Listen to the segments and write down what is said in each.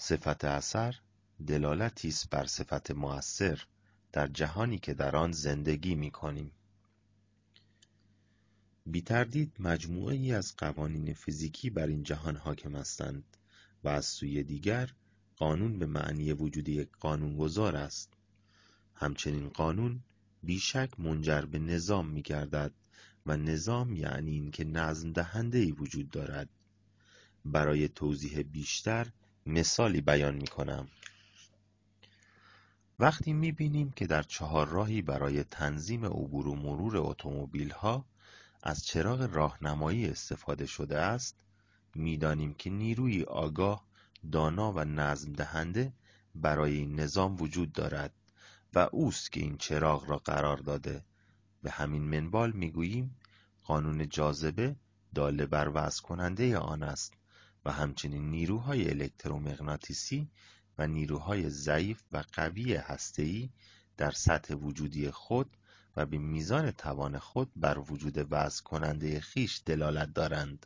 صفت اثر دلالتی است بر صفت مؤثر در جهانی که در آن زندگی می‌کنیم. بی تردید مجموعه‌ای از قوانین فیزیکی بر این جهان حاکم هستند و از سوی دیگر قانون به معنی وجود یک قانونگذار است. همچنین قانون بیشک منجر به نظام می‌گردد و نظام یعنی این که نظم دهنده‌ای وجود دارد. برای توضیح بیشتر مثالی بیان می‌کنم. وقتی می‌بینیم که در چهارراهی برای تنظیم عبور و مرور اتومبیل‌ها از چراغ راهنمایی استفاده شده است، می‌دانیم که نیروی آگاه، دانا و نظم دهنده برای این نظام وجود دارد و اوست که این چراغ را قرار داده. به همین منوال می‌گوییم قانون جاذبه داله بر وضع کننده آن است و همچنین نیروهای الکترومغناطیسی و نیروهای ضعیف و قوی هسته‌ای در سطح وجودی خود و به میزان توان خود بر وجود وضع کننده خویش دلالت دارند.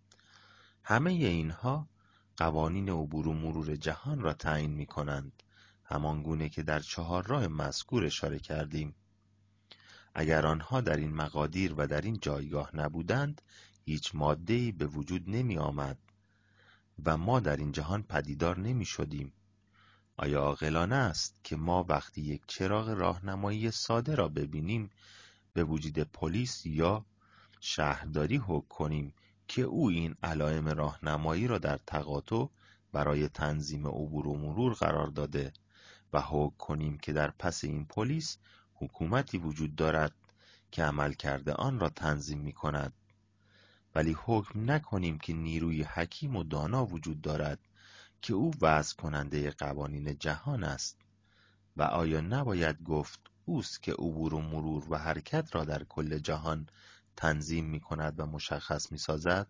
همه اینها قوانین عبور و مرور جهان را تعیین می‌کنند، همان گونه که در چهارراه مذکور اشاره کردیم. اگر آنها در این مقادیر و در این جایگاه نبودند، هیچ ماده‌ای به وجود نمی آمد و ما در این جهان پدیدار نمی شدیم. آیا عاقلانه است که ما وقتی یک چراغ راهنمایی ساده را ببینیم به وجود پلیس یا شهرداری حکم کنیم که او این علائم راهنمایی را در تقاطع برای تنظیم عبور و مرور قرار داده و حکم کنیم که در پس این پلیس حکومتی وجود دارد که عملکرد آن را تنظیم می کند، ولی حکم نکنیم که نیروی حکیم و دانا وجود دارد که او وضع کننده قوانین جهان است؟ و آیا نباید گفت اوست که عبور و مرور و حرکت را در کل جهان تنظیم می کند و مشخص می سازد؟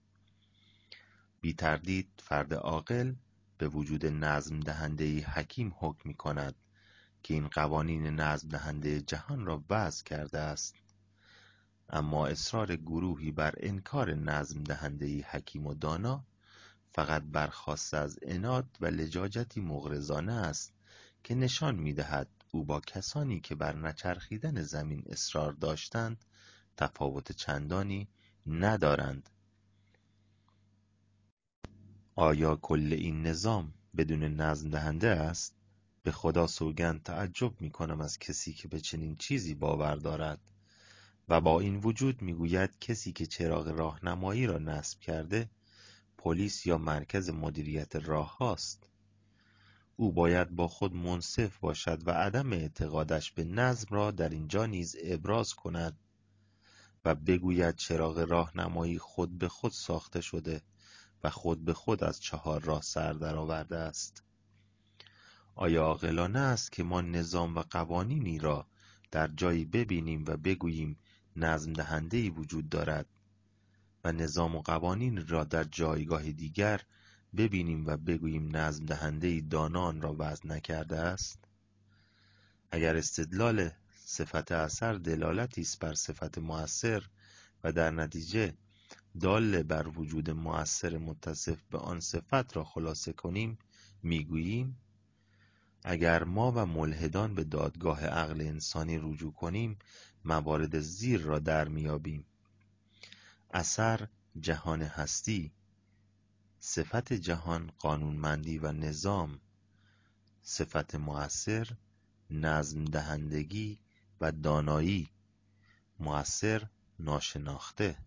بی تردید فرد عاقل به وجود نظم دهنده حکیم حکم می کند که این قوانین نظم دهنده جهان را وضع کرده است. اما اصرار گروهی بر انکار نظم دهنده حکیم و دانا فقط برخاسته از عناد و لجاجتی مغرضانه است که نشان می‌دهد او با کسانی که بر نچرخیدن زمین اصرار داشتند تفاوت چندانی ندارند. آیا کل این نظام بدون نظم دهنده است؟ به خدا سوگند تعجب می‌کنم از کسی که به چنین چیزی باور دارد و با این وجود می‌گوید کسی که چراغ راهنمایی را نصب کرده پلیس یا مرکز مدیریت راه هاست. او باید با خود منصف باشد و عدم اعتقادش به نظم را در اینجا نیز ابراز کند و بگوید چراغ راهنمایی خود به خود ساخته شده و خود به خود از چهار راه سر درآورده است. آیا عاقلانه است که ما نظام و قوانینی را در جایی ببینیم و بگوییم نظم دهنده‌ای وجود دارد و نظام و قوانین را در جایگاه دیگر ببینیم و بگوییم نظم دهنده‌ای دانا آن را وضع نکرده است؟ اگر استدلال صفت اثر دلالتی است بر صفت مؤثر و در نتیجه دال بر وجود مؤثر متصف به آن صفت را خلاصه کنیم، میگوییم اگر ما و ملحدان به دادگاه عقل انسانی رجوع کنیم موارد زیر را در میابیم: اثر جهان هستی، صفت جهان قانونمندی و نظام، صفت مؤثر نظم دهندگی و دانایی، مؤثر ناشناخته.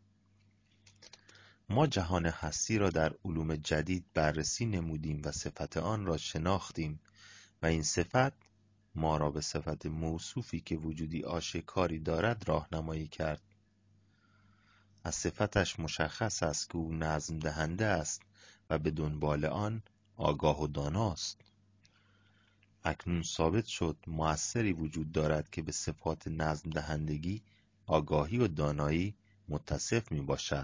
ما جهان هستی را در علوم جدید بررسی نمودیم و صفت آن را شناختیم و این صفت ما را به صفت موصوفی که وجودی آشکاری دارد راهنمایی کرد. از صفتش مشخص است که او نظم دهنده است و به دنبال آن آگاه و داناست. اکنون ثابت شد مؤثری وجود دارد که به صفات نظم دهندگی، آگاهی و دانایی متصف می باشد.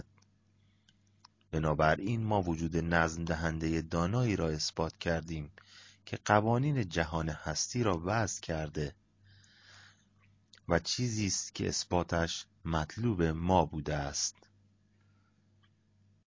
بنابراین ما وجود نظم دهنده دانایی را اثبات کردیم که قوانین جهان هستی را وضع کرده و چیزی است که اثباتش مطلوب ما بوده است.